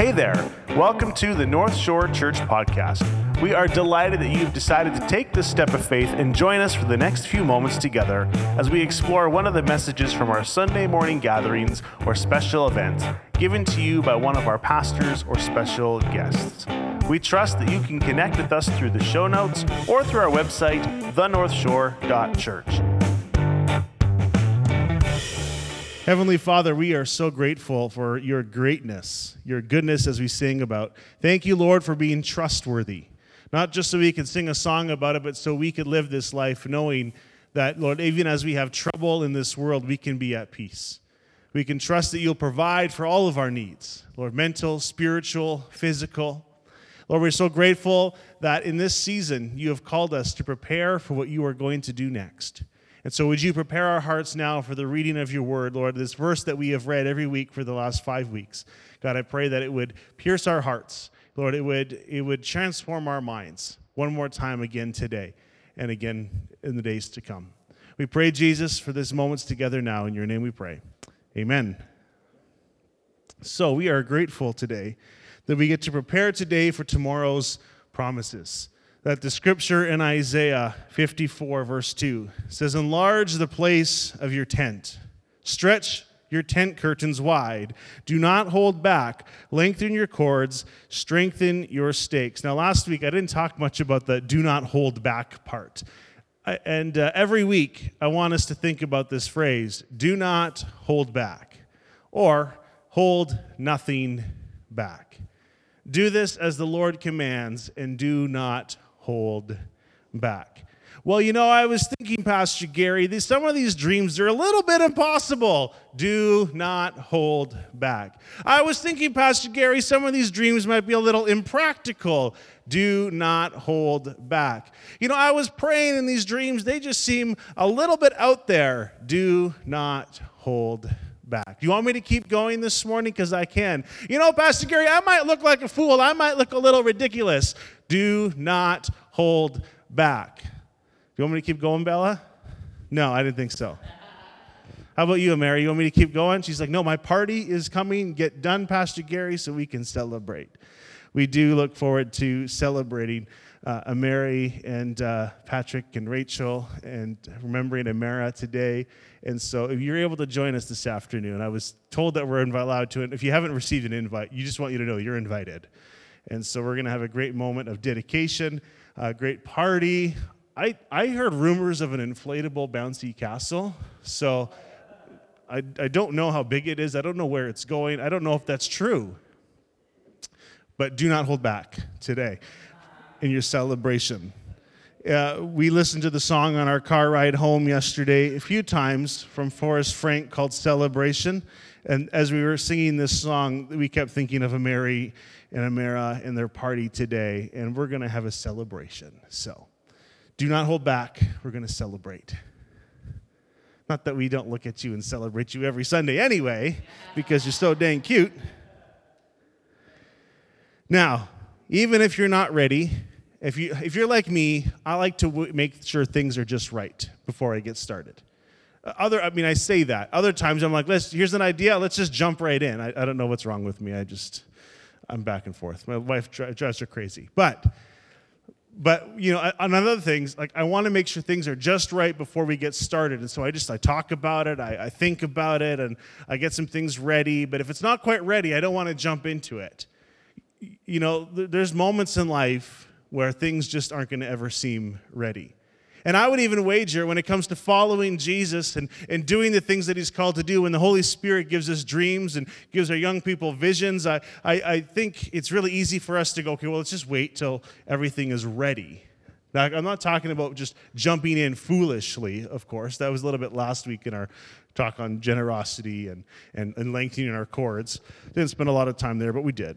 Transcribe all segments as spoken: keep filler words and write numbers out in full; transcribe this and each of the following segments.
Hey there, welcome to the North Shore Church Podcast. We are delighted that you've decided to take this step of faith and join us for the next few moments together as we explore one of the messages from our Sunday morning gatherings or special events given to you by one of our pastors or special guests. We trust that you can connect with us through the show notes or through our website, the north shore dot church. Heavenly Father, we are so grateful for your greatness, your goodness as we sing about. Thank you, Lord, for being trustworthy. Not just so we can sing a song about it, but so we could live this life knowing that, Lord, even as we have trouble in this world, we can be at peace. We can trust that you'll provide for all of our needs, Lord, mental, spiritual, physical. Lord, we're so grateful that in this season you have called us to prepare for what you are going to do next. And so would you prepare our hearts now for the reading of your word, Lord, this verse that we have read every week for the last five weeks. God, I pray that it would pierce our hearts. Lord, it would it would transform our minds one more time again today and again in the days to come. We pray, Jesus, for this moments together now. In your name we pray. Amen. So we are grateful today that we get to prepare today for tomorrow's promises. That the scripture in Isaiah fifty-four, verse two, says, enlarge the place of your tent. Stretch your tent curtains wide. Do not hold back. Lengthen your cords. Strengthen your stakes. Now, last week, I didn't talk much about the do not hold back part. I, and uh, every week, I want us to think about this phrase, do not hold back, or hold nothing back. Do this as the Lord commands, and do not hold back. Well, you know, I was thinking, Pastor Gary, these, some of these dreams are a little bit impossible. Do not hold back. I was thinking, Pastor Gary, some of these dreams might be a little impractical. Do not hold back. You know, I was praying in these dreams, they just seem a little bit out there. Do not hold back. Do you want me to keep going this morning? Because I can. You know, Pastor Gary, I might look like a fool. I might look a little ridiculous. Do not hold back. Do you want me to keep going, Bella? No, I didn't think so. How about you, Mary? You want me to keep going? She's like, no, my party is coming. Get done, Pastor Gary, so we can celebrate. We do look forward to celebrating uh, Mary and uh, Patrick and Rachel and remembering Amara today. And so if you're able to join us this afternoon, I was told that we're allowed to. And if you haven't received an invite, you just want you to know you're invited. And so we're going to have a great moment of dedication, a great party. I, I heard rumors of an inflatable bouncy castle. So I, I don't know how big it is. I don't know where it's going. I don't know if that's true. But do not hold back today in your celebration. Uh, we listened to the song on our car ride home yesterday a few times from Forrest Frank called Celebration. And as we were singing this song, we kept thinking of a Mary and Amara and their party today. And we're going to have a celebration. So do not hold back. We're going to celebrate. Not that we don't look at you and celebrate you every Sunday anyway, because you're so dang cute. Now, even if you're not ready, if you if you're like me, I like to w- make sure things are just right before I get started. Other, I mean, I say that. Other times I'm like, let's. Here's an idea. Let's just jump right in. I, I don't know what's wrong with me. I just, I'm back and forth. My wife drives her crazy. But, but you know, on other things, like I want to make sure things are just right before we get started. And so I just I talk about it. I, I think about it, and I get some things ready. But if it's not quite ready, I don't want to jump into it. You know, there's moments in life where things just aren't going to ever seem ready. And I would even wager when it comes to following Jesus and, and doing the things that he's called to do, when the Holy Spirit gives us dreams and gives our young people visions, I, I, I think it's really easy for us to go, okay, well, let's just wait till everything is ready. Now, I'm not talking about just jumping in foolishly, of course. That was a little bit last week in our talk on generosity and, and, and lengthening our cords. Didn't spend a lot of time there, but we did.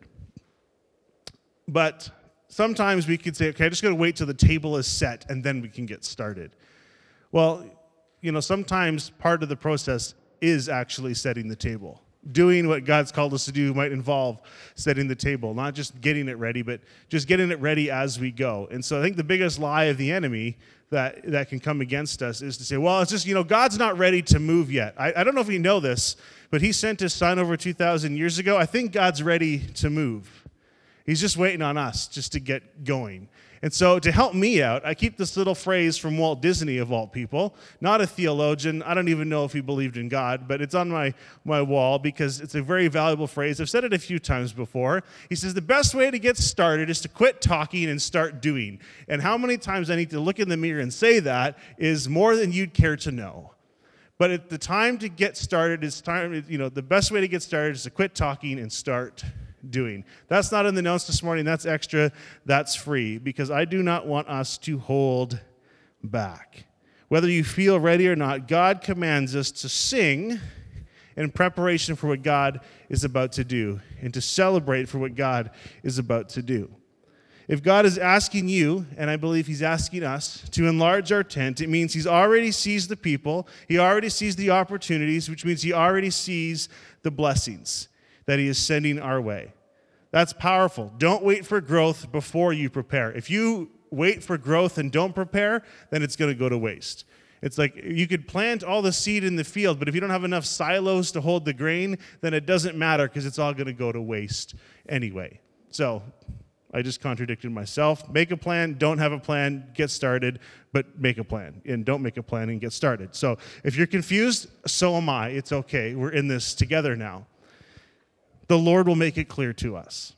But sometimes we could say, okay, I just got to wait till the table is set and then we can get started. Well, you know, sometimes part of the process is actually setting the table. Doing what God's called us to do might involve setting the table, not just getting it ready, but just getting it ready as we go. And so I think the biggest lie of the enemy that, that can come against us is to say, well, it's just, you know, God's not ready to move yet. I, I don't know if you know this, but he sent his son over two thousand years ago. I think God's ready to move. He's just waiting on us just to get going. And so to help me out, I keep this little phrase from Walt Disney, of all people, not a theologian. I don't even know if he believed in God, but it's on my, my wall because it's a very valuable phrase. I've said it a few times before. He says, the best way to get started is to quit talking and start doing. And how many times I need to look in the mirror and say that is more than you'd care to know. But at the time to get started is time, you know, the best way to get started is to quit talking and start doing. That's not in the notes this morning. That's extra. That's free because I do not want us to hold back. Whether you feel ready or not, God commands us to sing in preparation for what God is about to do and to celebrate for what God is about to do. If God is asking you, and I believe he's asking us, to enlarge our tent, it means he's already sees the people, he already sees the opportunities, which means he already sees the blessings that he is sending our way. That's powerful. Don't wait for growth before you prepare. If you wait for growth and don't prepare, then it's going to go to waste. It's like you could plant all the seed in the field, but if you don't have enough silos to hold the grain, then it doesn't matter because it's all going to go to waste anyway. So I just contradicted myself. Make a plan, don't have a plan, get started, but make a plan. And don't make a plan and get started. So if you're confused, so am I. It's okay. We're in this together now. The Lord will make it clear to us.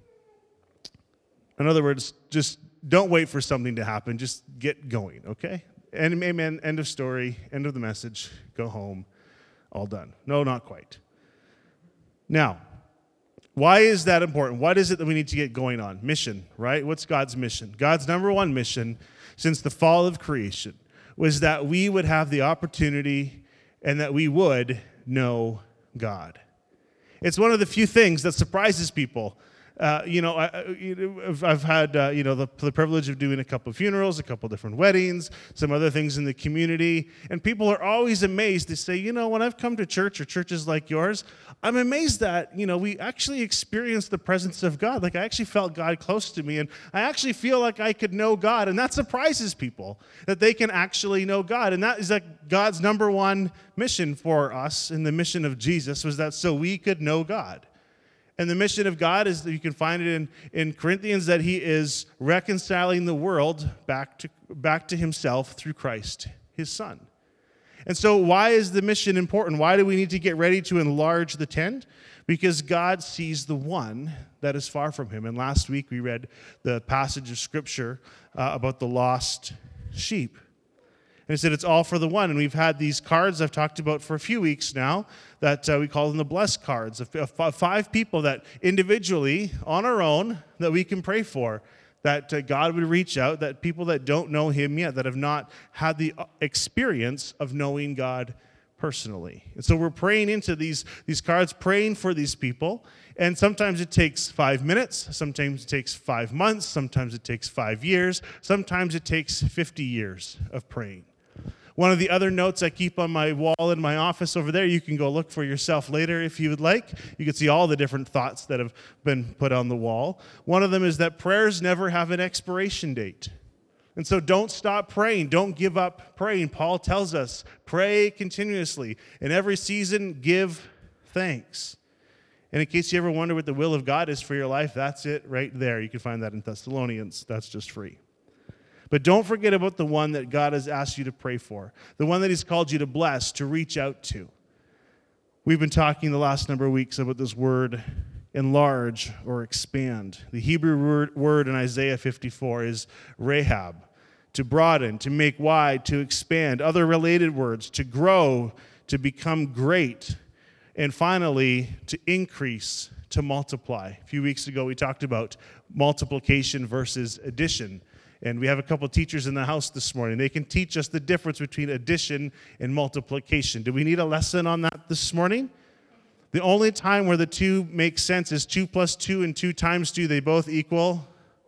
In other words, just don't wait for something to happen. Just get going, okay? And amen, end of story, end of the message, go home, all done. No, not quite. Now, why is that important? What is it that we need to get going on? Mission, right? What's God's mission? God's number one mission since the fall of creation was that we would have the opportunity and that we would know God. It's one of the few things that surprises people. Uh, you know, I, I've had, uh, you know, the, the privilege of doing a couple of funerals, a couple of different weddings, some other things in the community, and people are always amazed. They say, you know, when I've come to church or churches like yours, I'm amazed that, you know, we actually experienced the presence of God. Like, I actually felt God close to me, and I actually feel like I could know God, and that surprises people, that they can actually know God, and that is like God's number one mission for us, and the mission of Jesus was that so we could know God. And the mission of God is that you can find it in, in Corinthians that he is reconciling the world back to, back to himself through Christ, his son. And so why is the mission important? Why do we need to get ready to enlarge the tent? Because God sees the one that is far from him. And last week we read the passage of Scripture uh, about the lost sheep. And he said it's all for the one. And we've had these cards I've talked about for a few weeks now that uh, we call them the blessed cards, of, of five people that individually, on our own, that we can pray for, that uh, God would reach out, that people that don't know him yet, that have not had the experience of knowing God personally. And so we're praying into these, these cards, praying for these people. And sometimes it takes five minutes, sometimes it takes five months, sometimes it takes five years, sometimes it takes fifty years of praying. One of the other notes I keep on my wall in my office over there, you can go look for yourself later if you would like. You can see all the different thoughts that have been put on the wall. One of them is that prayers never have an expiration date. And so don't stop praying. Don't give up praying. Paul tells us, pray continuously. In every season, give thanks. And in case you ever wonder what the will of God is for your life, that's it right there. You can find that in Thessalonians. That's just free. But don't forget about the one that God has asked you to pray for, the one that he's called you to bless, to reach out to. We've been talking the last number of weeks about this word, enlarge or expand. The Hebrew word, word in Isaiah fifty-four is Rahab, to broaden, to make wide, to expand. Other related words, to grow, to become great, and finally, to increase, to multiply. A few weeks ago, we talked about multiplication versus addition. And we have a couple of teachers in the house this morning. They can teach us the difference between addition and multiplication. Do we need a lesson on that this morning? The only time where the two make sense is two plus two and two times two. They both equal?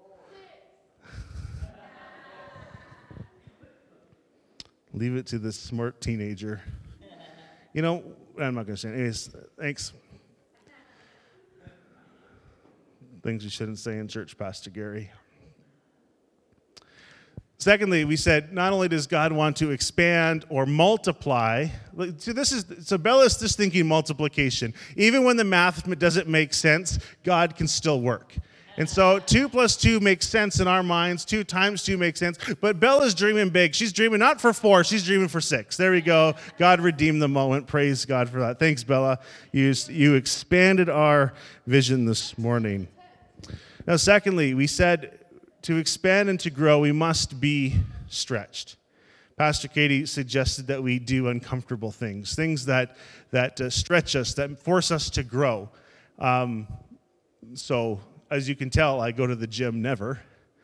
Leave it to this smart teenager. You know, I'm not going to say it. Anyways, thanks. Things you shouldn't say in church, Pastor Gary. Secondly, we said not only does God want to expand or multiply, so this is so Bella's just thinking multiplication. Even when the math doesn't make sense, God can still work. And so two plus two makes sense in our minds. Two times two makes sense. But Bella's dreaming big. She's dreaming not for four, she's dreaming for six. There we go. God redeemed the moment. Praise God for that. Thanks, Bella. You, you expanded our vision this morning. Now, secondly, we said to expand and to grow, we must be stretched. Pastor Katie suggested that we do uncomfortable things, things that, that uh, stretch us, that force us to grow. Um, so... As you can tell, I go to the gym never.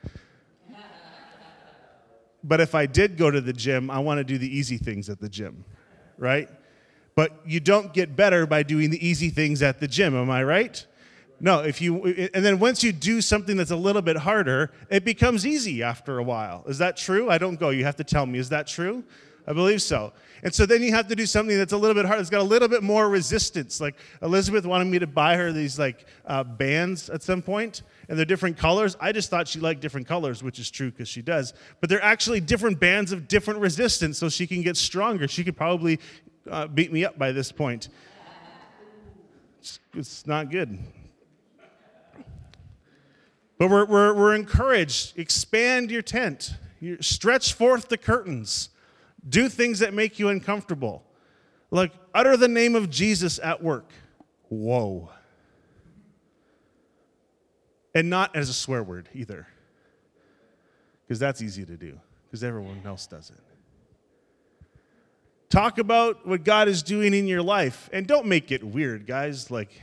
But if I did go to the gym, I want to do the easy things at the gym, right? But you don't get better by doing the easy things at the gym, am I right? No, if you and then once you do something that's a little bit harder, it becomes easy after a while. Is that true? I don't go. You have to tell me. Is that true? I believe so. And so then you have to do something that's a little bit hard. It's got a little bit more resistance. Like Elizabeth wanted me to buy her these like uh, bands at some point, and they're different colors. I just thought she liked different colors, which is true because she does. But they're actually different bands of different resistance, so she can get stronger. She could probably uh, beat me up by this point. It's, it's not good. But we're, we're, we're encouraged. Expand your tent. You stretch forth the curtains. Do things that make you uncomfortable. Like, utter the name of Jesus at work. Whoa. And not as a swear word either. Because that's easy to do. Because everyone else does it. Talk about what God is doing in your life. And don't make it weird, guys. Like,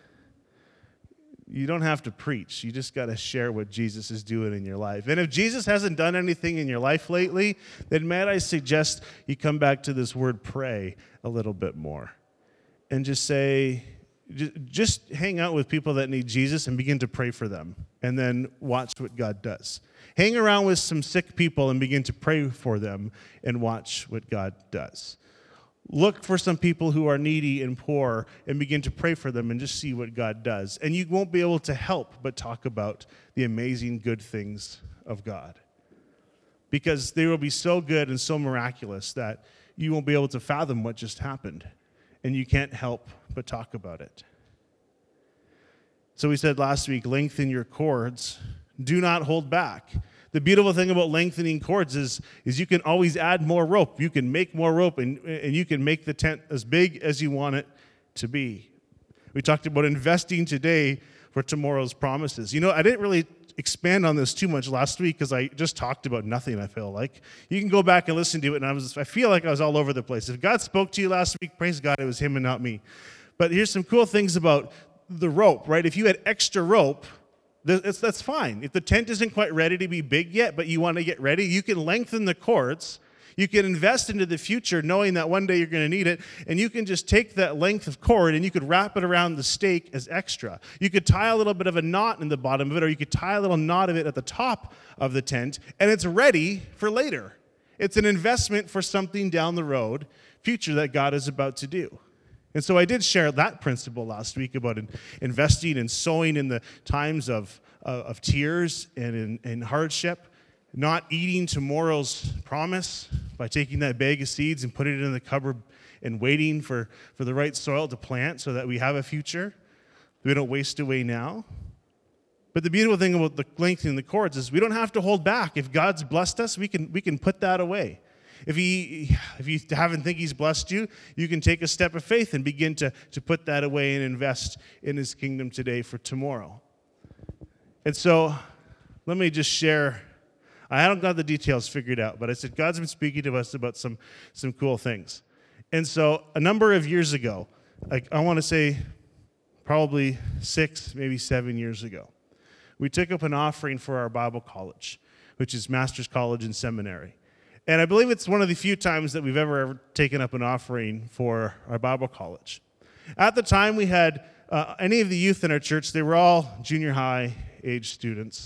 you don't have to preach. You just got to share what Jesus is doing in your life. And if Jesus hasn't done anything in your life lately, then might I suggest you come back to this word pray a little bit more. And just say, just hang out with people that need Jesus and begin to pray for them. And then watch what God does. Hang around with some sick people and begin to pray for them and watch what God does. Look for some people who are needy and poor and begin to pray for them and just see what God does. And you won't be able to help but talk about the amazing good things of God. Because they will be so good and so miraculous that you won't be able to fathom what just happened. And you can't help but talk about it. So we said last week, lengthen your cords. Do not hold back. The beautiful thing about lengthening cords is, is you can always add more rope. You can make more rope, and, and you can make the tent as big as you want it to be. We talked about investing today for tomorrow's promises. You know, I didn't really expand on this too much last week because I just talked about nothing, I feel like. You can go back and listen to it, and I was I feel like I was all over the place. If God spoke to you last week, praise God, it was him and not me. But here's some cool things about the rope, right? If you had extra rope, That's, that's fine. If the tent isn't quite ready to be big yet, but you want to get ready, you can lengthen the cords. You can invest into the future knowing that one day you're going to need it, and you can just take that length of cord and you could wrap it around the stake as extra. You could tie a little bit of a knot in the bottom of it, or you could tie a little knot of it at the top of the tent, and it's ready for later. It's an investment for something down the road, future that God is about to do. And so I did share that principle last week about in, investing and sowing in the times of, uh, of tears and in, in hardship, not eating tomorrow's promise by taking that bag of seeds and putting it in the cupboard and waiting for, for the right soil to plant so that we have a future, that we don't waste away now. But the beautiful thing about the lengthening the cords is we don't have to hold back. If God's blessed us, we can we can put that away. If he, if you haven't think he's blessed you, you can take a step of faith and begin to, to put that away and invest in his kingdom today for tomorrow. And so let me just share. I haven't got the details figured out, but I said God's been speaking to us about some, some cool things. And so a number of years ago, like I want to say probably six, maybe seven years ago, we took up an offering for our Bible college, which is Master's College and Seminary. And I believe it's one of the few times that we've ever, ever taken up an offering for our Bible college. At the time, we had uh, any of the youth in our church, they were all junior high age students.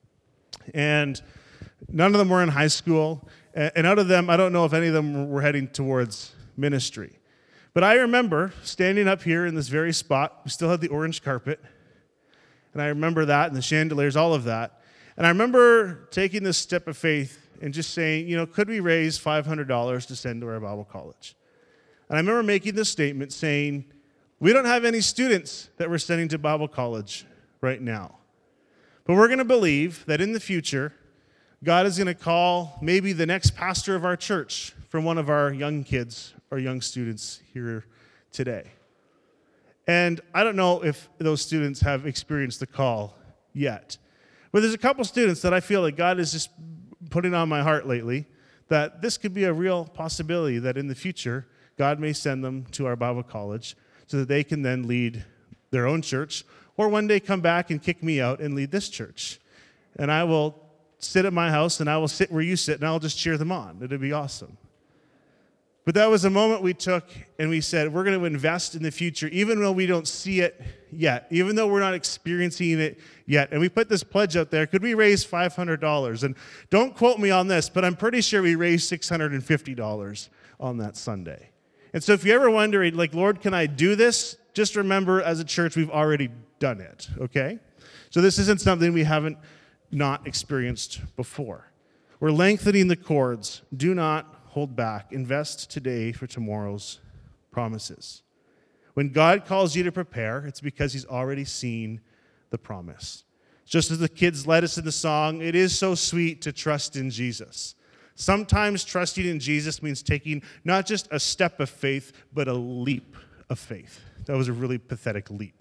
And none of them were in high school. And out of them, I don't know if any of them were heading towards ministry. But I remember standing up here in this very spot. We still had the orange carpet. And I remember that and the chandeliers, all of that. And I remember taking this step of faith and just saying, you know, could we raise five hundred dollars to send to our Bible college? And I remember making this statement saying, we don't have any students that we're sending to Bible college right now. But we're going to believe that in the future, God is going to call maybe the next pastor of our church from one of our young kids or young students here today. And I don't know if those students have experienced the call yet. But there's a couple students that I feel like God is just putting on my heart lately that this could be a real possibility that in the future, God may send them to our Bible college so that they can then lead their own church or one day come back and kick me out and lead this church. And I will sit at my house and I will sit where you sit and I'll just cheer them on. It'll be awesome. But that was a moment we took and we said, we're going to invest in the future, even though we don't see it yet, even though we're not experiencing it yet. And we put this pledge out there. Could we raise five hundred dollars? And don't quote me on this, but I'm pretty sure we raised six hundred fifty dollars on that Sunday. And so if you ever wonder, like, Lord, can I do this? Just remember, as a church, we've already done it, okay? So this isn't something we haven't not experienced before. We're lengthening the cords. Do not hold back. Invest today for tomorrow's promises. When God calls you to prepare, it's because he's already seen the promise. Just as the kids led us in the song, it is so sweet to trust in Jesus. Sometimes trusting in Jesus means taking not just a step of faith, but a leap of faith. That was a really pathetic leap.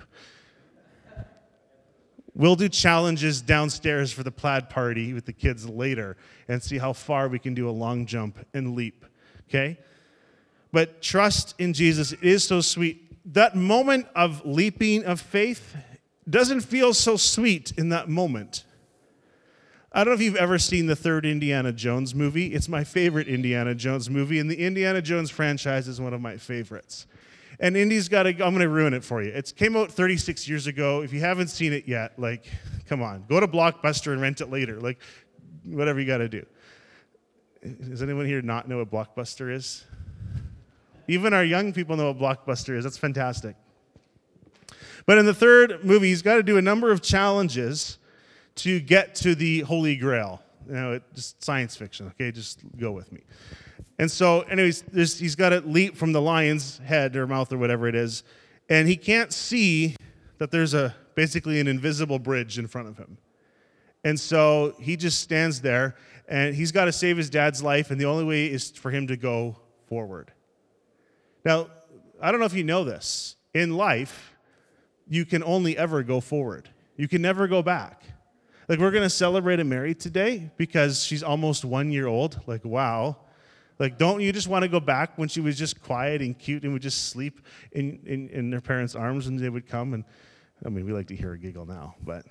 We'll do challenges downstairs for the plaid party with the kids later and see how far we can do a long jump and leap, okay? But trust in Jesus is so sweet. That moment of leaping of faith doesn't feel so sweet in that moment. I don't know if you've ever seen the third Indiana Jones movie. It's my favorite Indiana Jones movie, and the Indiana Jones franchise is one of my favorites. And Indy's got to, I'm going to ruin it for you. It came out thirty-six years ago. If you haven't seen it yet, like, come on. Go to Blockbuster and rent it later. Like, whatever you got to do. Does anyone here not know what Blockbuster is? Even our young people know what Blockbuster is. That's fantastic. But in the third movie, he's got to do a number of challenges to get to the Holy Grail. You know, it's just science fiction, okay? Just go with me. And so, anyways, he's got to leap from the lion's head or mouth or whatever it is, and he can't see that there's a basically an invisible bridge in front of him. And so he just stands there, and he's got to save his dad's life, and the only way is for him to go forward. Now, I don't know if you know this. In life, you can only ever go forward. You can never go back. Like, we're going to celebrate a Mary today because she's almost one year old. Like, wow. Like, don't you just want to go back when she was just quiet and cute and would just sleep in, in, in their parents' arms and they would come? And I mean, we like to hear her giggle now, but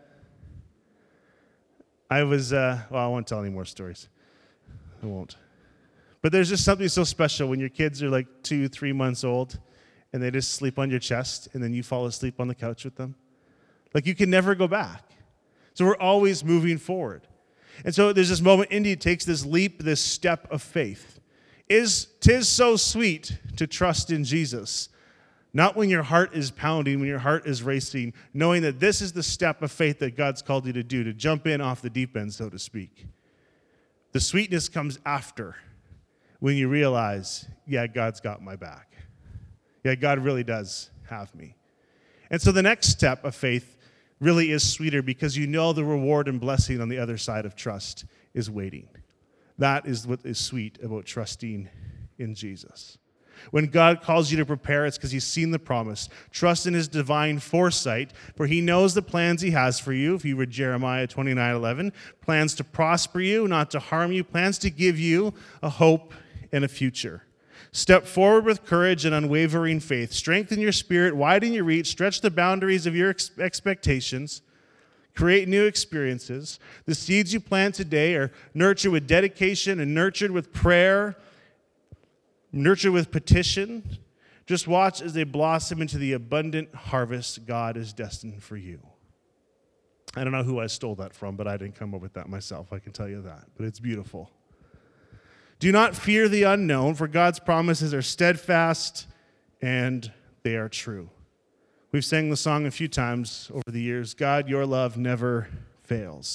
I was, uh, well, I won't tell any more stories. I won't. But there's just something so special when your kids are like two, three months old and they just sleep on your chest and then you fall asleep on the couch with them. Like, you can never go back. So we're always moving forward. And so there's this moment, Indy takes this leap, this step of faith. Is 'tis so sweet to trust in Jesus. Not when your heart is pounding, when your heart is racing, knowing that this is the step of faith that God's called you to do, to jump in off the deep end, so to speak. The sweetness comes after when you realize, yeah, God's got my back. Yeah, God really does have me. And so the next step of faith really is sweeter because you know the reward and blessing on the other side of trust is waiting. That is what is sweet about trusting in Jesus. When God calls you to prepare, it's because he's seen the promise. Trust in his divine foresight, for he knows the plans he has for you. If you read Jeremiah twenty-nine eleven, plans to prosper you, not to harm you, plans to give you a hope and a future. Step forward with courage and unwavering faith. Strengthen your spirit, widen your reach, stretch the boundaries of your ex- expectations, create new experiences. The seeds you plant today are nurtured with dedication and nurtured with prayer, nurtured with petition. Just watch as they blossom into the abundant harvest God is destined for you. I don't know who I stole that from, but I didn't come up with that myself, I can tell you that. But it's beautiful. Do not fear the unknown, for God's promises are steadfast and they are true. We've sang the song a few times over the years, God, your love never fails.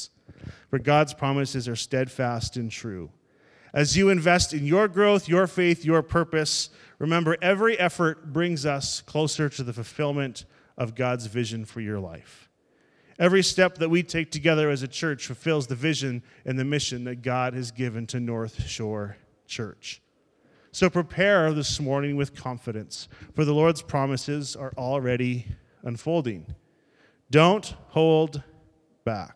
for God's promises are steadfast and true. As you invest in your growth, your faith, your purpose, remember every effort brings us closer to the fulfillment of God's vision for your life. Every step that we take together as a church fulfills the vision and the mission that God has given to North Shore Church. So prepare this morning with confidence, for the Lord's promises are already unfolding. Don't hold back.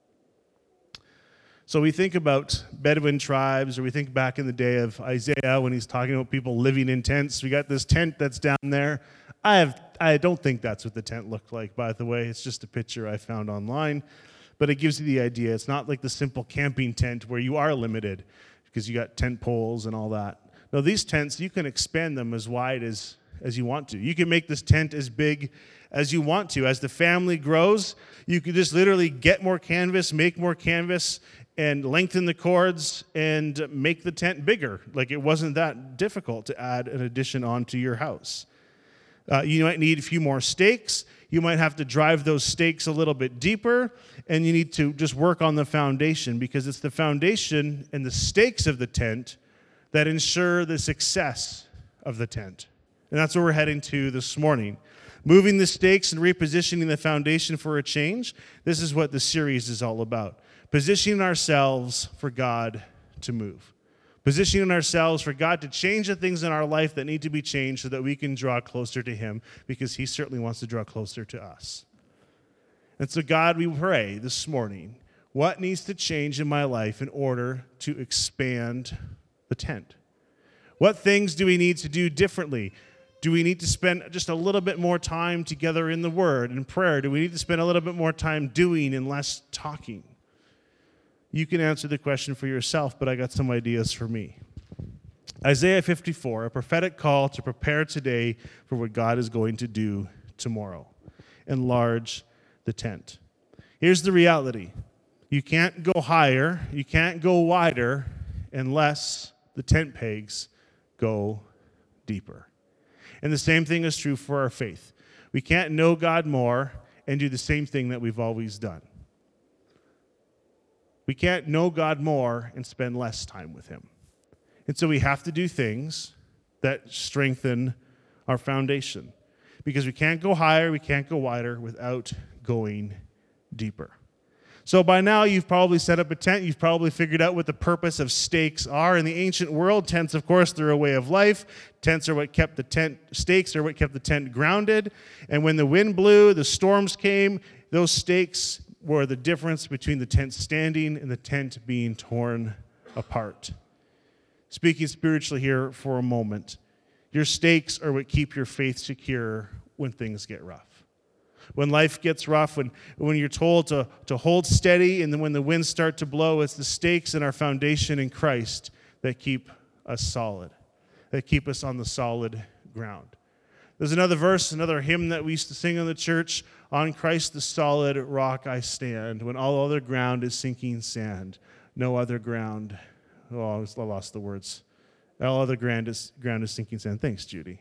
So we think about Bedouin tribes, or we think back in the day of Isaiah when he's talking about people living in tents. We got this tent that's down there. I have I don't think that's what the tent looked like, by the way. It's just a picture I found online. But it gives you the idea. It's not like the simple camping tent where you are limited because you got tent poles and all that. No, these tents, you can expand them as wide as, as you want to. You can make this tent as big as you want to. As the family grows, you can just literally get more canvas, make more canvas, and lengthen the cords and make the tent bigger. Like, it wasn't that difficult to add an addition onto your house. Uh, you might need a few more stakes. You might have to drive those stakes a little bit deeper, and you need to just work on the foundation, because it's the foundation and the stakes of the tent that ensure the success of the tent. And that's where we're heading to this morning. Moving the stakes and repositioning the foundation for a change. This is what the series is all about. Positioning ourselves for God to move. Positioning ourselves for God to change the things in our life that need to be changed so that we can draw closer to Him, because He certainly wants to draw closer to us. And so, God, we pray this morning, what needs to change in my life in order to expand the tent? What things do we need to do differently? Do we need to spend just a little bit more time together in the Word and prayer? Do we need to spend a little bit more time doing and less talking? You can answer the question for yourself, but I got some ideas for me. Isaiah fifty-four, a prophetic call to prepare today for what God is going to do tomorrow. Enlarge the tent. Here's the reality. You can't go higher, you can't go wider unless the tent pegs go deeper. And the same thing is true for our faith. We can't know God more and do the same thing that we've always done. We can't know God more and spend less time with Him. And so we have to do things that strengthen our foundation, because we can't go higher, we can't go wider without going deeper. So by now, you've probably set up a tent. You've probably figured out what the purpose of stakes are. In the ancient world, tents, of course, they're a way of life. Tents are what kept the tent, stakes are what kept the tent grounded. And when the wind blew, the storms came, those stakes were the difference between the tent standing and the tent being torn apart. Speaking spiritually here for a moment, your stakes are what keep your faith secure when things get rough. When life gets rough, when, when you're told to, to hold steady, and then when the winds start to blow, it's the stakes in our foundation in Christ that keep us solid, that keep us on the solid ground. There's another verse, another hymn that we used to sing in the church, on Christ the solid rock I stand, when all other ground is sinking sand, no other ground, oh, I lost the words, all other ground is, ground is sinking sand. Thanks, Judy.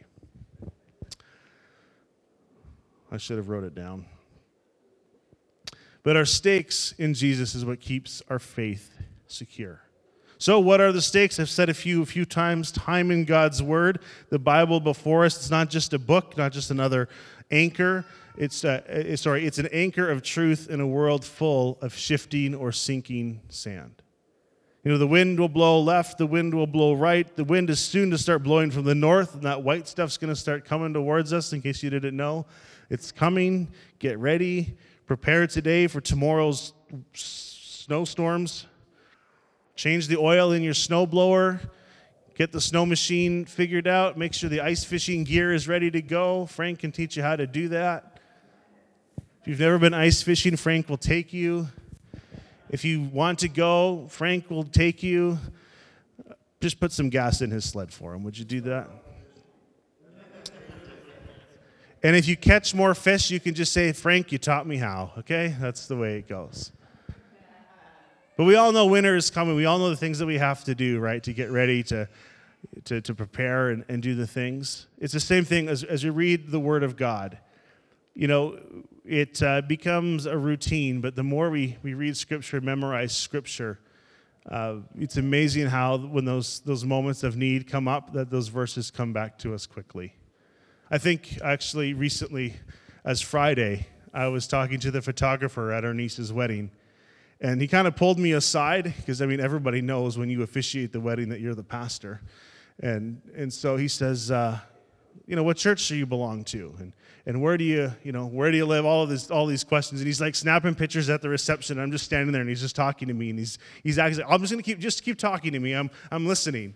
I should have wrote it down. But our stakes in Jesus is what keeps our faith secure. So what are the stakes? I've said a few a few times, time in God's Word, the Bible before us. It's not just a book, not just another anchor. It's a, sorry, it's an anchor of truth in a world full of shifting or sinking sand. You know, the wind will blow left, the wind will blow right. The wind is soon to start blowing from the north, and that white stuff's going to start coming towards us, in case you didn't know. It's coming. Get ready. Prepare today for tomorrow's snowstorms. Change the oil in your snowblower. Get the snow machine figured out. Make sure the ice fishing gear is ready to go. Frank can teach you how to do that. If you've never been ice fishing, Frank will take you. If you want to go, Frank will take you. Just put some gas in his sled for him. Would you do that? And if you catch more fish, you can just say, Frank, you taught me how, okay? That's the way it goes. But we all know winter is coming. We all know the things that we have to do, right, to get ready to to, to prepare and, and do the things. It's the same thing as, as you read the Word of God. You know, it uh, becomes a routine, but the more we, we read Scripture, memorize Scripture, uh, it's amazing how when those, those moments of need come up, that those verses come back to us quickly. I think actually recently, as Friday, I was talking to the photographer at our niece's wedding, and he kind of pulled me aside, because, I mean, everybody knows when you officiate the wedding that you're the pastor. And and so he says, uh, you know, what church do you belong to? And and where do you, you know, where do you live? All of this, all these questions. And he's like snapping pictures at the reception. I'm just standing there, and he's just talking to me. And he's he's actually, I'm just going to keep, just keep talking to me. I'm I'm listening.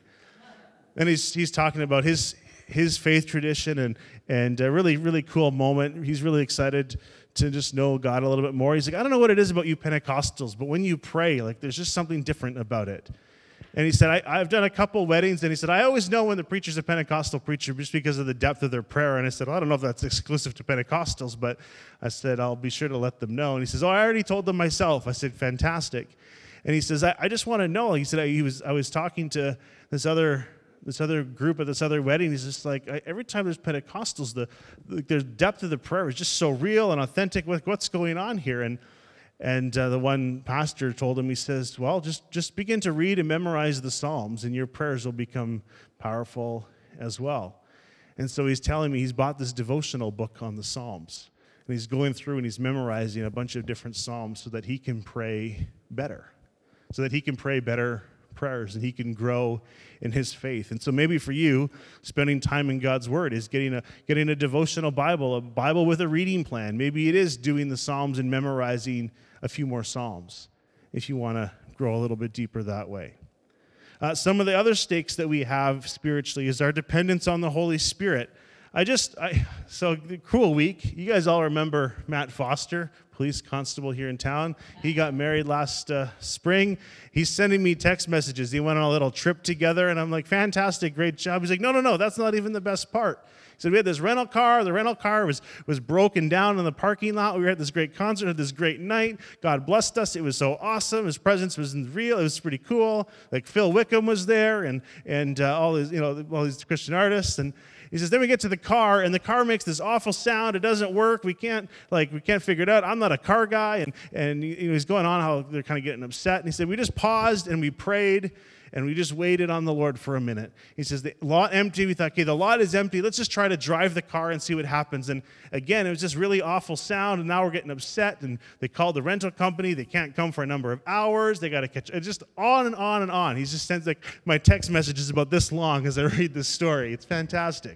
And he's he's talking about his his faith tradition, and and a really, really cool moment. He's really excited to just know God a little bit more. He's like, I don't know what it is about you Pentecostals, but when you pray, like, there's just something different about it. And he said, I, I've done a couple weddings, and he said, I always know when the preacher's a Pentecostal preacher just because of the depth of their prayer. And I said, well, I don't know if that's exclusive to Pentecostals, but I said, I'll be sure to let them know. And he says, oh, I already told them myself. I said, fantastic. And he says, I, I just want to know. He said, I, he was, I was talking to this other this other group at this other wedding. He's just like, I, every time there's Pentecostals, the, the, the depth of the prayer is just so real and authentic with what's going on here. And And uh, the one pastor told him, he says, well, just, just begin to read and memorize the Psalms, and your prayers will become powerful as well. And so he's telling me he's bought this devotional book on the Psalms. And he's going through and he's memorizing a bunch of different Psalms so that he can pray better, so that he can pray better prayers and he can grow in his faith. And so maybe for you, spending time in God's Word is getting a getting a devotional Bible, a Bible with a reading plan. Maybe it is doing the Psalms and memorizing a few more Psalms if you want to grow a little bit deeper that way. Uh, some of the other stakes that we have spiritually is our dependence on the Holy Spirit. I just, I so cool week. You guys all remember Matt Foster, police constable here in town. He got married last uh, spring. He's sending me text messages. He went on a little trip together, and I'm like, fantastic, great job. He's like, no, no, no, that's not even the best part. He said, we had this rental car. The rental car was, was broken down in the parking lot. We were at this great concert, had this great night. God blessed us. It was so awesome. His presence was real. It was pretty cool. Like Phil Wickham was there, and and uh, all these, you know, all these Christian artists. And he says, then we get to the car, and the car makes this awful sound. It doesn't work. We can't, like, we can't figure it out. I'm not a car guy. And, and you know, he's going on how they're kind of getting upset. And he said, we just paused, and we prayed, and we just waited on the Lord for a minute. He says, the lot empty. We thought, okay, the lot is empty. Let's just try to drive the car and see what happens. And again, it was just really awful sound, and now we're getting upset. And they called the rental company. They can't come for a number of hours. They got to catch, it's just on and on and on. He just sends, like, my text messages about this long as I read this story. It's fantastic.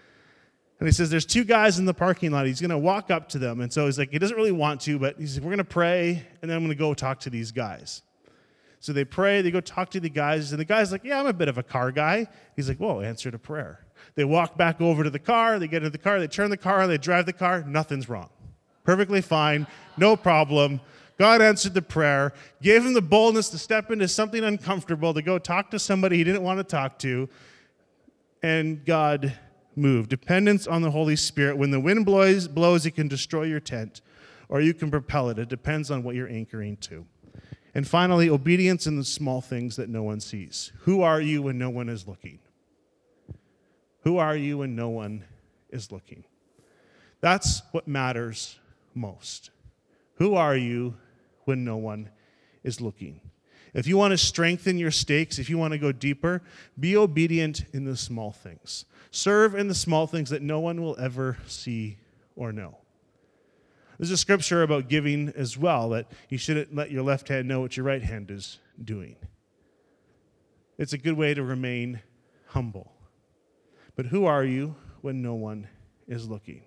And he says, there's two guys in the parking lot. He's going to walk up to them. And so he's like, he doesn't really want to, but he's like, we're going to pray, and then I'm going to go talk to these guys. So they pray, they go talk to the guys, and the guy's like, yeah, I'm a bit of a car guy. He's like, whoa, answer to prayer. They walk back over to the car, they get into the car, they turn the car, they drive the car, nothing's wrong. Perfectly fine, no problem. God answered the prayer, gave him the boldness to step into something uncomfortable, to go talk to somebody he didn't want to talk to, and God moved. Dependence on the Holy Spirit. When the wind blows, blows, it can destroy your tent, or you can propel it. It depends on what you're anchoring to. And finally, obedience in the small things that no one sees. Who are you when no one is looking? Who are you when no one is looking? That's what matters most. Who are you when no one is looking? If you want to strengthen your stakes, if you want to go deeper, be obedient in the small things. Serve in the small things that no one will ever see or know. There's a scripture about giving as well, that you shouldn't let your left hand know what your right hand is doing. It's a good way to remain humble. But who are you when no one is looking?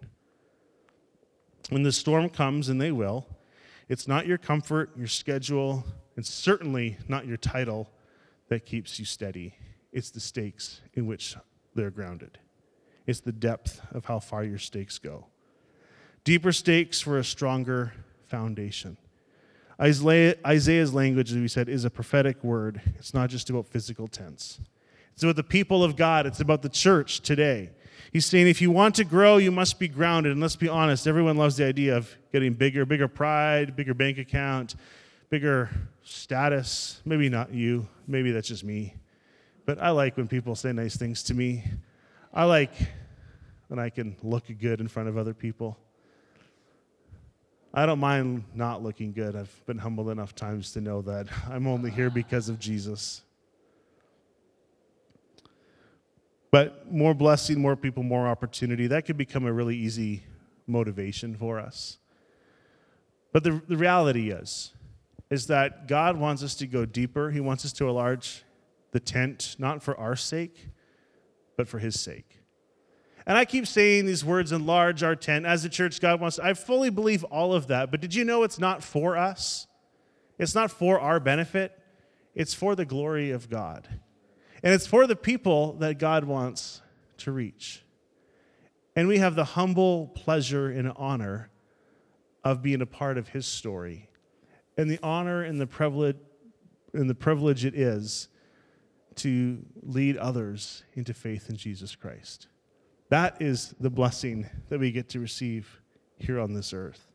When the storm comes, and they will, it's not your comfort, your schedule, and certainly not your title that keeps you steady. It's the stakes in which they're grounded. It's the depth of how far your stakes go. Deeper stakes for a stronger foundation. Isaiah's language, as we said, is a prophetic word. It's not just about physical tense. It's about the people of God. It's about the church today. He's saying if you want to grow, you must be grounded. And let's be honest, everyone loves the idea of getting bigger, bigger pride, bigger bank account, bigger status. Maybe not you. Maybe that's just me. But I like when people say nice things to me. I like when I can look good in front of other people. I don't mind not looking good. I've been humbled enough times to know that I'm only here because of Jesus. But more blessing, more people, more opportunity, that could become a really easy motivation for us. But the, the reality is, is that God wants us to go deeper. He wants us to enlarge the tent, not for our sake, but for his sake. And I keep saying these words, enlarge our tent. As a church, God wants, I fully believe all of that. But did you know it's not for us? It's not for our benefit. It's for the glory of God. And it's for the people that God wants to reach. And we have the humble pleasure and honor of being a part of his story. And the honor and the privilege and the privilege it is to lead others into faith in Jesus Christ. That is the blessing that we get to receive here on this earth.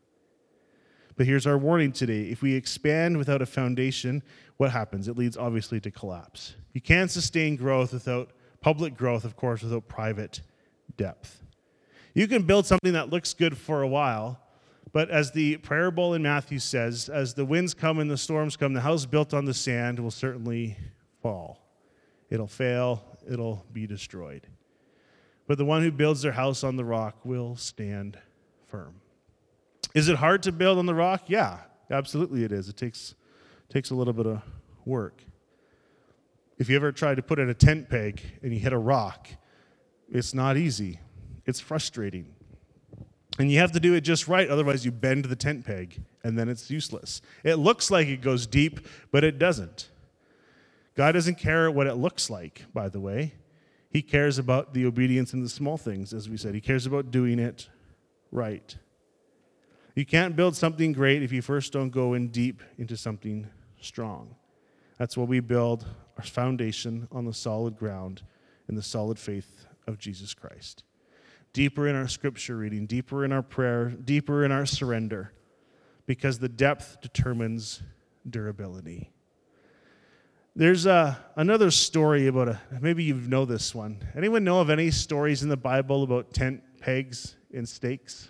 But here's our warning today. If we expand without a foundation, what happens? It leads obviously to collapse. You can't sustain growth without public growth, of course, without private depth. You can build something that looks good for a while, but as the parable in Matthew says, as the winds come and the storms come, the house built on the sand will certainly fall. It'll fail. It'll be destroyed. But the one who builds their house on the rock will stand firm. Is it hard to build on the rock? Yeah, absolutely it is. It takes, takes a little bit of work. If you ever try to put in a tent peg and you hit a rock, it's not easy. It's frustrating. And you have to do it just right, otherwise you bend the tent peg, and then it's useless. It looks like it goes deep, but it doesn't. God doesn't care what it looks like, by the way. He cares about the obedience in the small things, as we said. He cares about doing it right. You can't build something great if you first don't go in deep into something strong. That's why we build our foundation on the solid ground in the solid faith of Jesus Christ. Deeper in our scripture reading, deeper in our prayer, deeper in our surrender, because the depth determines durability. There's a, another story about a, maybe you know this one. Anyone know of any stories in the Bible about tent pegs and stakes?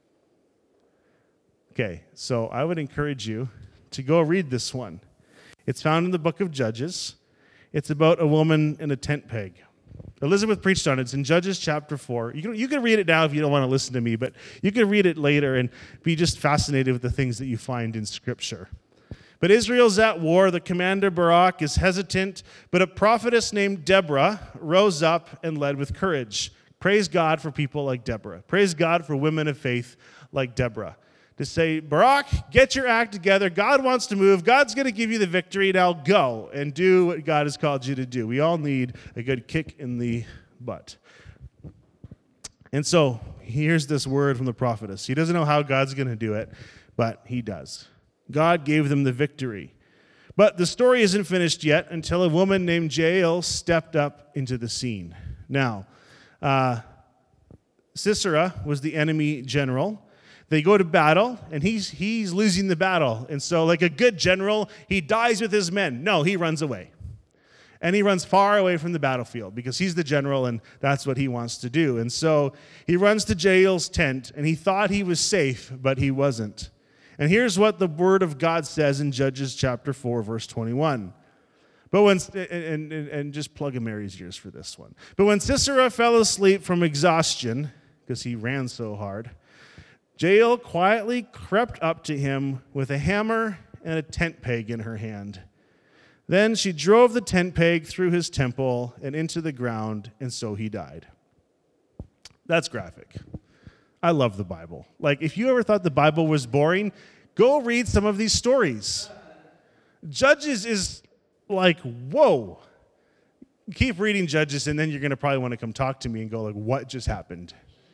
Okay, so I would encourage you to go read this one. It's found in the book of Judges. It's about a woman in a tent peg. Elizabeth preached on it. It's in Judges chapter four. You can, you can read it now if you don't want to listen to me, but you can read it later and be just fascinated with the things that you find in Scripture. But Israel's at war. The commander Barak is hesitant, but a prophetess named Deborah rose up and led with courage. Praise God for people like Deborah. Praise God for women of faith like Deborah. To say, Barak, get your act together. God wants to move. God's going to give you the victory. Now go and do what God has called you to do. We all need a good kick in the butt. And so here's this word from the prophetess. He doesn't know how God's going to do it, but he does. God gave them the victory. But the story isn't finished yet until a woman named Jael stepped up into the scene. Now, uh, Sisera was the enemy general. They go to battle, and he's he's losing the battle. And so, like a good general, he dies with his men. No, he runs away. And he runs far away from the battlefield because he's the general, and that's what he wants to do. And so he runs to Jael's tent, and he thought he was safe, but he wasn't. And here's what the word of God says in Judges chapter four, verse twenty-one. But when and, and, and just plug in Mary's ears for this one. But when Sisera fell asleep from exhaustion, because he ran so hard, Jael quietly crept up to him with a hammer and a tent peg in her hand. Then she drove the tent peg through his temple and into the ground, and so he died. That's graphic. I love the Bible. Like, if you ever thought the Bible was boring, go read some of these stories. Judges is like, whoa. Keep reading Judges, and then you're going to probably want to come talk to me and go, like, what just happened?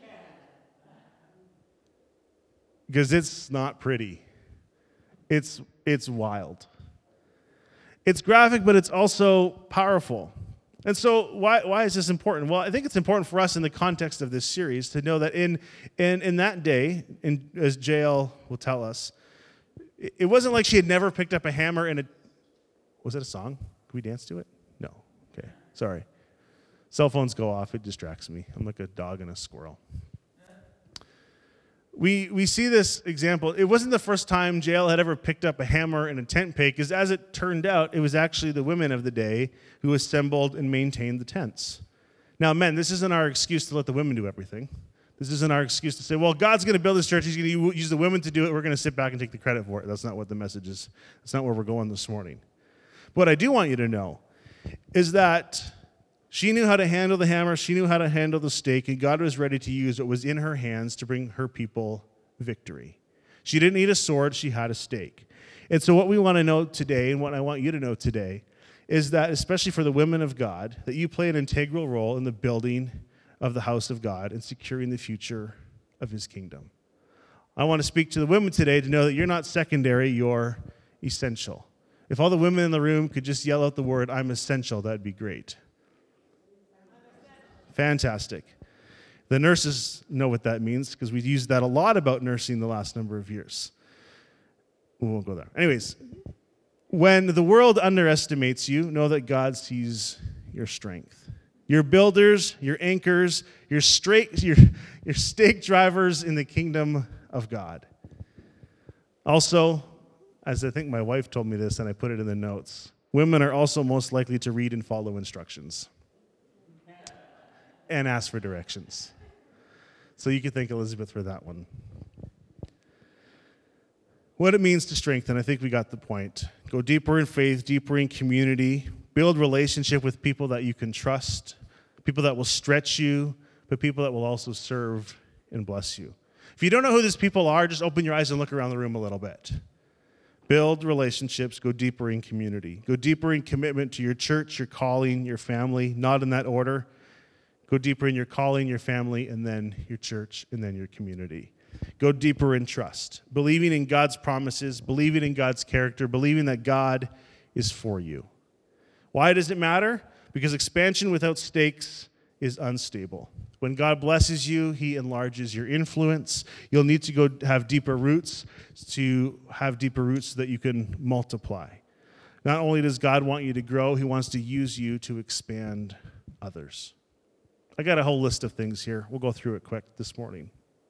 Because it's not pretty. It's it's wild. It's graphic, but it's also powerful. And so why why is this important? Well, I think it's important for us in the context of this series to know that in in, in that day, in, as Jael will tell us, it, it wasn't like she had never picked up a hammer and a... Was it a song? Can we dance to it? No. Okay. Sorry. Cell phones go off. It distracts me. I'm like a dog and a squirrel. We we see this example. It wasn't the first time Jael had ever picked up a hammer and a tent peg, because as it turned out, it was actually the women of the day who assembled and maintained the tents. Now, men, this isn't our excuse to let the women do everything. This isn't our excuse to say, well, God's going to build this church. He's going to use the women to do it. We're going to sit back and take the credit for it. That's not what the message is. That's not where we're going this morning. But what I do want you to know is that she knew how to handle the hammer. She knew how to handle the stake, and God was ready to use what was in her hands to bring her people victory. She didn't need a sword. She had a stake. And so what we want to know today, and what I want you to know today, is that, especially for the women of God, that you play an integral role in the building of the house of God and securing the future of his kingdom. I want to speak to the women today to know that you're not secondary, you're essential. If all the women in the room could just yell out the word, I'm essential, that'd be great. Fantastic. The nurses know what that means, because we've used that a lot about nursing the last number of years. We won't go there. Anyways, when the world underestimates you, know that God sees your strength. Your builders, your anchors, your straight, your, your stake drivers in the kingdom of God. Also, as I think my wife told me this, and I put it in the notes, women are also most likely to read and follow instructions and ask for directions. So you can thank Elizabeth for that one. What it means to strengthen, I think we got the point. Go deeper in faith, deeper in community, build relationship with people that you can trust, people that will stretch you, but people that will also serve and bless you. If you don't know who these people are, just open your eyes and look around the room a little bit. Build relationships, go deeper in community. Go deeper in commitment to your church, your calling, your family, not in that order. Go deeper in your calling, your family, and then your church, and then your community. Go deeper in trust, believing in God's promises, believing in God's character, believing that God is for you. Why does it matter? Because expansion without stakes is unstable. When God blesses you, he enlarges your influence. You'll need to go have deeper roots to have deeper roots so that you can multiply. Not only does God want you to grow, he wants to use you to expand others. I got a whole list of things here. We'll go through it quick this morning.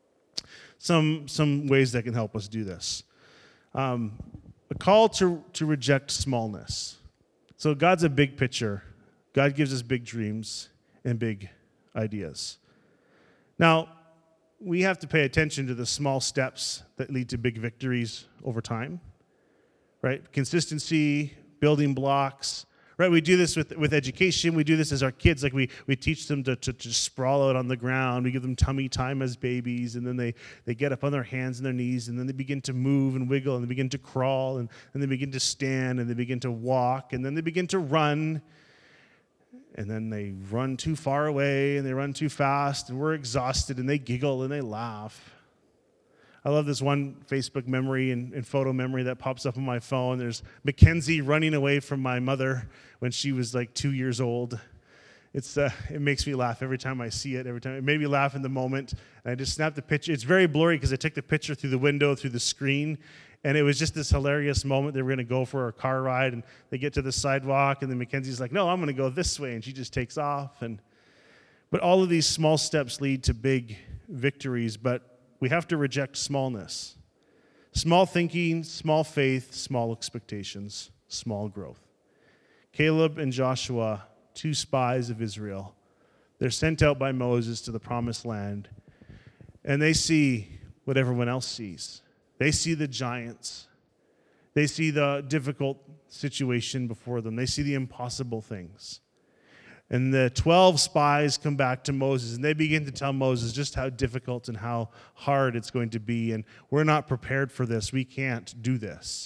Some, some ways that can help us do this. Um, a call to, to reject smallness. So God's a big picture. God gives us big dreams and big ideas. Now, we have to pay attention to the small steps that lead to big victories over time, right? Consistency, building blocks, right? We do this with, with education. We do this as our kids. Like we, we teach them to, to, to sprawl out on the ground. We give them tummy time as babies, and then they, they get up on their hands and their knees, and then they begin to move and wiggle, and they begin to crawl, and then they begin to stand, and they begin to walk, and then they begin to run. And then they run too far away, and they run too fast, and we're exhausted, and they giggle, and they laugh. I love this one Facebook memory and, and photo memory that pops up on my phone. There's Mackenzie running away from my mother when she was like two years old. It's uh, it makes me laugh every time I see it. Every time it made me laugh in the moment. And I just snapped the picture. It's very blurry because I took the picture through the window, through the screen. And it was just this hilarious moment. They were going to go for a car ride, and they get to the sidewalk, and then Mackenzie's like, no, I'm going to go this way, and she just takes off. And But all of these small steps lead to big victories, but we have to reject smallness. Small thinking, small faith, small expectations, small growth. Caleb and Joshua, two spies of Israel, they're sent out by Moses to the promised land, and they see what everyone else sees. They see the giants. They see the difficult situation before them. They see the impossible things. And the twelve spies come back to Moses, and they begin to tell Moses just how difficult and how hard it's going to be, and we're not prepared for this. We can't do this.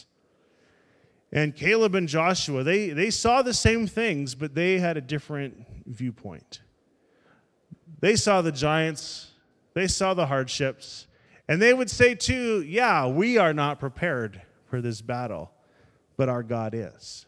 And Caleb and Joshua, they, they saw the same things, but they had a different viewpoint. They saw the giants. They saw the hardships. And they would say too, yeah, we are not prepared for this battle, but our God is.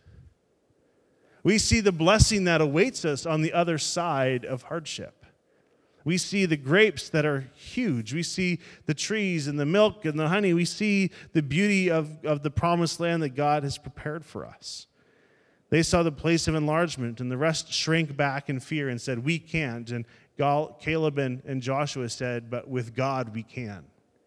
We see the blessing that awaits us on the other side of hardship. We see the grapes that are huge. We see the trees and the milk and the honey. We see the beauty of, of the promised land that God has prepared for us. They saw the place of enlargement, and the rest shrank back in fear and said, we can't. And Caleb and, and Joshua said, but with God we can.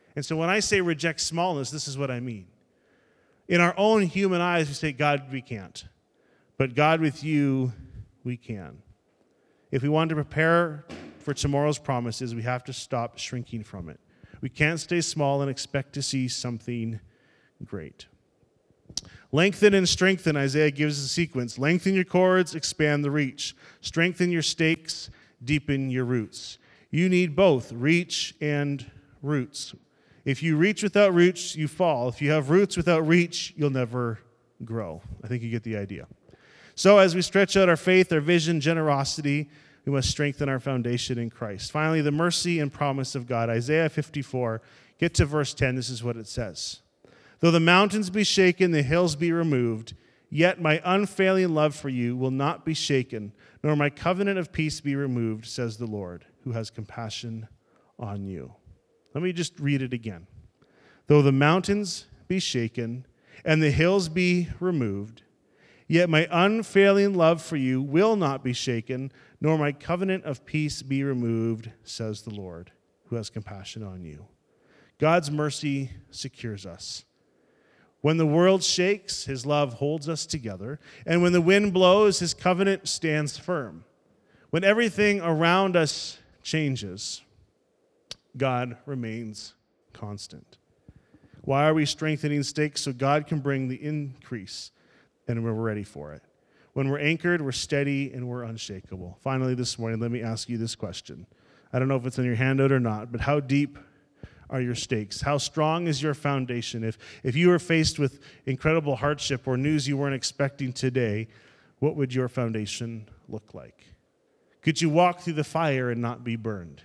And so when I say reject smallness, this is what I mean. In our own human eyes, we say, God, we can't. But God, with you, we can. If we want to prepare for tomorrow's promises, we have to stop shrinking from it. We can't stay small and expect to see something great. Lengthen and strengthen, Isaiah gives a sequence. Lengthen your cords, expand the reach. Strengthen your stakes, deepen your roots. You need both reach and roots. If you reach without roots, you fall. If you have roots without reach, you'll never grow. I think you get the idea. So as we stretch out our faith, our vision, generosity, we must strengthen our foundation in Christ. Finally, the mercy and promise of God. Isaiah fifty-four, get to verse ten. This is what it says. Though the mountains be shaken, the hills be removed, yet my unfailing love for you will not be shaken, nor my covenant of peace be removed, says the Lord, who has compassion on you. Let me just read it again. Though the mountains be shaken and the hills be removed, yet my unfailing love for you will not be shaken, nor my covenant of peace be removed, says the Lord, who has compassion on you. God's mercy secures us. When the world shakes, his love holds us together. And when the wind blows, his covenant stands firm. When everything around us changes, God remains constant. Why are we strengthening stakes? So God can bring the increase, and we're ready for it. When we're anchored, we're steady, and we're unshakable. Finally, this morning, let me ask you this question. I don't know if it's in your handout or not, but how deep are your stakes? How strong is your foundation? If, if you were faced with incredible hardship or news you weren't expecting today, what would your foundation look like? Could you walk through the fire and not be burned?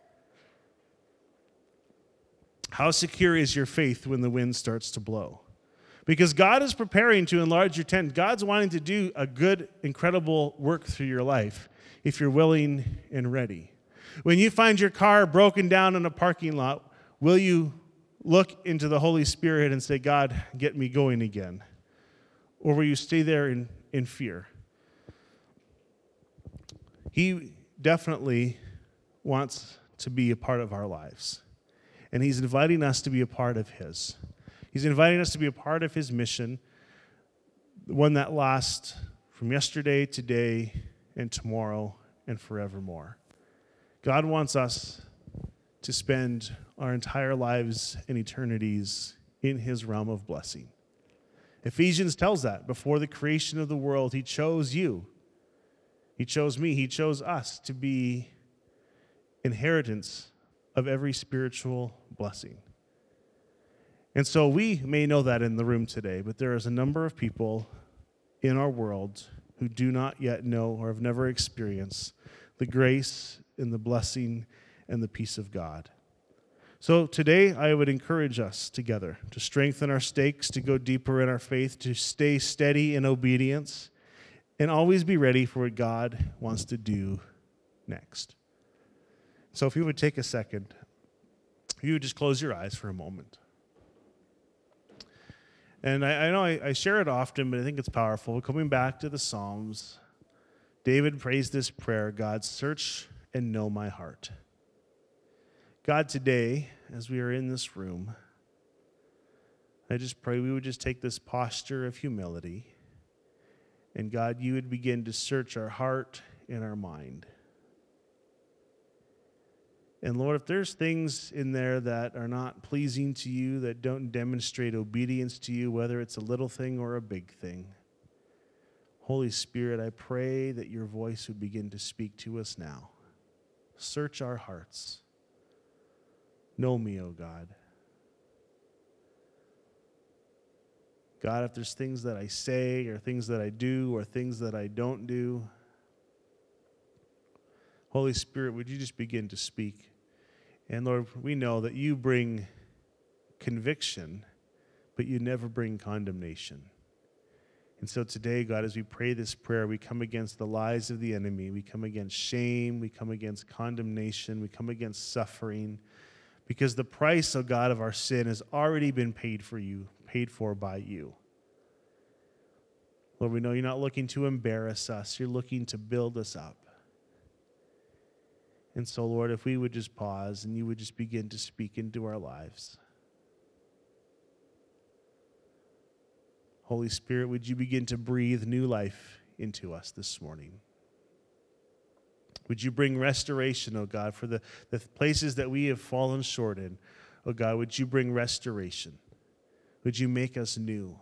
How secure is your faith when the wind starts to blow? Because God is preparing to enlarge your tent. God's wanting to do a good, incredible work through your life if you're willing and ready. When you find your car broken down in a parking lot, will you look into the Holy Spirit and say, God, get me going again? Or will you stay there in, in fear? He definitely wants to be a part of our lives. And he's inviting us to be a part of his. He's inviting us to be a part of his mission, the one that lasts from yesterday, today, and tomorrow, and forevermore. God wants us to spend our entire lives and eternities in his realm of blessing. Ephesians tells that before the creation of the world, he chose you. He chose me. He chose us to be inheritance of every spiritual blessing. And so we may know that in the room today, but there is a number of people in our world who do not yet know or have never experienced the grace and the blessing and the peace of God. So today, I would encourage us together to strengthen our stakes, to go deeper in our faith, to stay steady in obedience, and always be ready for what God wants to do next. So if you would take a second, if you would just close your eyes for a moment. And I, I know I, I share it often, but I think it's powerful. Coming back to the Psalms, David prays this prayer, God, search and know my heart. God, today, as we are in this room, I just pray we would just take this posture of humility, and God, you would begin to search our heart and our mind. And Lord, if there's things in there that are not pleasing to you, that don't demonstrate obedience to you, whether it's a little thing or a big thing, Holy Spirit, I pray that your voice would begin to speak to us now. Search our hearts. Know me, O God. God, if there's things that I say or things that I do or things that I don't do, Holy Spirit, would you just begin to speak? And Lord, we know that you bring conviction, but you never bring condemnation. And so today, God, as we pray this prayer, we come against the lies of the enemy. We come against shame. We come against condemnation. We come against suffering. Because the price, oh God, of our sin has already been paid for you, paid for by you. Lord, we know you're not looking to embarrass us. You're looking to build us up. And so, Lord, if we would just pause and you would just begin to speak into our lives. Holy Spirit, would you begin to breathe new life into us this morning? Would you bring restoration, oh God, for the, the places that we have fallen short in? Oh God, would you bring restoration? Would you make us new?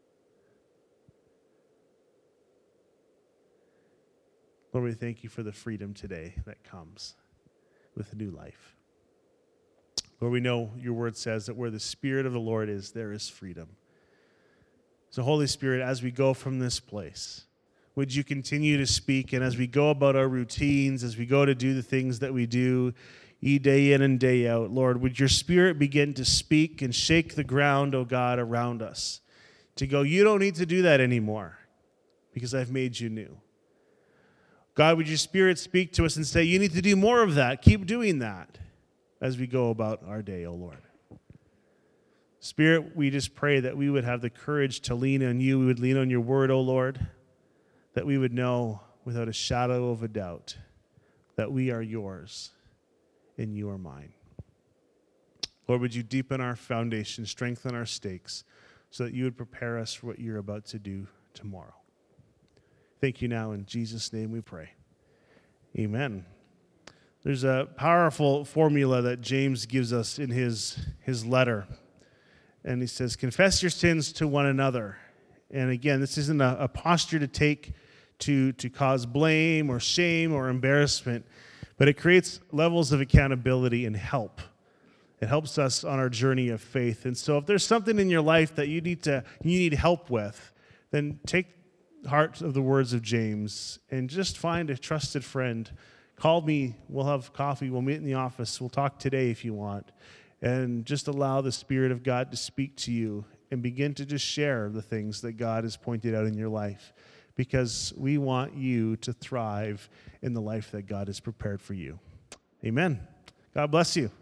Lord, we thank you for the freedom today that comes with new life. Lord, we know your word says that where the Spirit of the Lord is, there is freedom. So, Holy Spirit, as we go from this place, would you continue to speak? And as we go about our routines, as we go to do the things that we do, day in and day out, Lord, would your Spirit begin to speak and shake the ground, oh God, around us, to go, you don't need to do that anymore because I've made you new. God, would your Spirit speak to us and say, you need to do more of that. Keep doing that as we go about our day, oh Lord. Spirit, we just pray that we would have the courage to lean on you. We would lean on your word, oh Lord, that we would know without a shadow of a doubt that we are yours and you are mine. Lord, would you deepen our foundation, strengthen our stakes, so that you would prepare us for what you're about to do tomorrow. Thank you now. In Jesus' name we pray. Amen. There's a powerful formula that James gives us in his, his letter. And he says, confess your sins to one another. And again, this isn't a, a posture to take to, to cause blame or shame or embarrassment, but it creates levels of accountability and help. It helps us on our journey of faith. And so if there's something in your life that you need to you need help with, then take heart of the words of James and just find a trusted friend. Call me, we'll have coffee, we'll meet in the office, we'll talk today if you want. And just allow the Spirit of God to speak to you and begin to just share the things that God has pointed out in your life, because we want you to thrive in the life that God has prepared for you. Amen. God bless you.